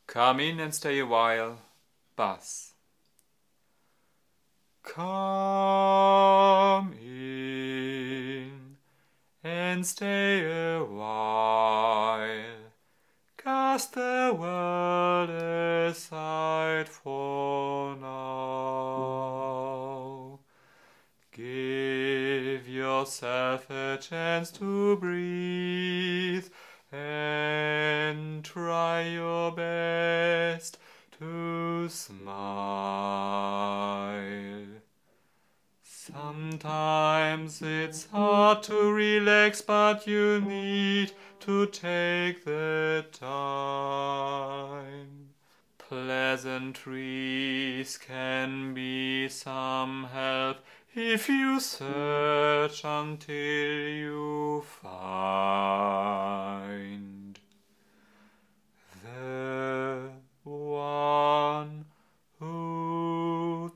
Come in and stay a while, Buzz. Come in and stay a while. Cast the world aside for now. Give yourself a chance to breathe and try your best to smile. Sometimes it's hard to relax, but you need to take the time. Pleasantries can be some help if you search until you find the one who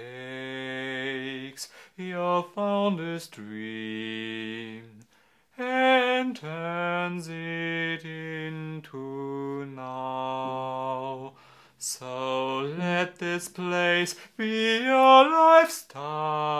takes your fondest dream and turns it into now. So let this place be your lifestyle.